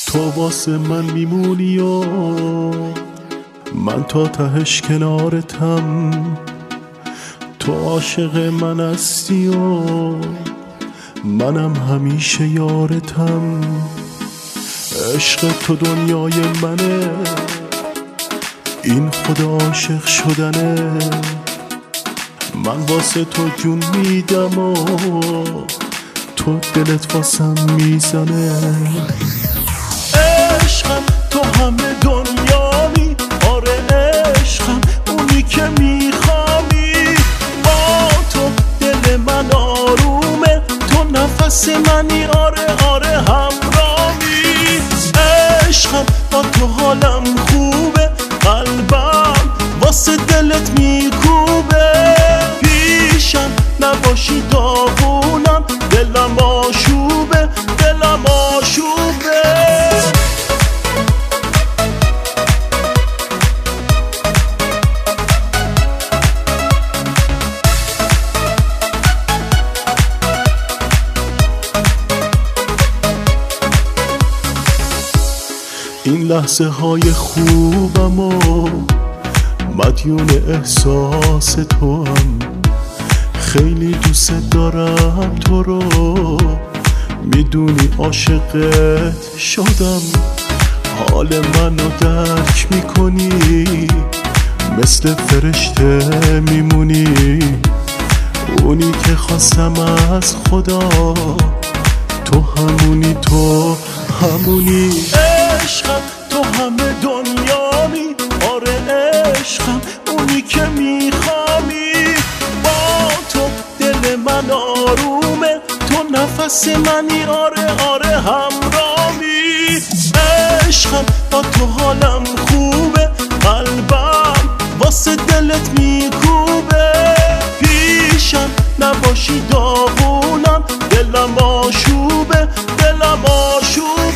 تو واسه من میمونی و من تا تهش کنارتم. تو عاشق من هستی و منم همیشه یارتم. عشق تو دنیای منه، این خدا عاشق شدنه. من واسه تو جون میدم و تو دلت واسم میزنه. عشقم تو همه دنیامی، آره عشقم اونی که میخوامی. با تو دل من آرومه، تو نفس منی، آره آره همرامی. عشقم با تو حالم خوبه، قلبم واسه دلت میکوبه. پیشم نباشی داغونم، دلم آشوبه، دلم آشوبه. این لحظه های خوبم و مدیون احساس تو هم. خیلی دوست دارم تو رو، میدونی عاشقت شدم. حال منو درک میکنی، مثل فرشته میمونی. اونی که خواستم از خدا، تو همونی، تو همونی. عشقم تو همه دنیامی، آره عشقم اونی که میخوامی. با تو دل من آرومه، تو نفس منی، آره آره همرامی. عشقم با تو حالم خوبه، قلبم واسه دلت میکوبه. پیشم نباشی داغونم، دلم آشوبه، دلم آشوبه.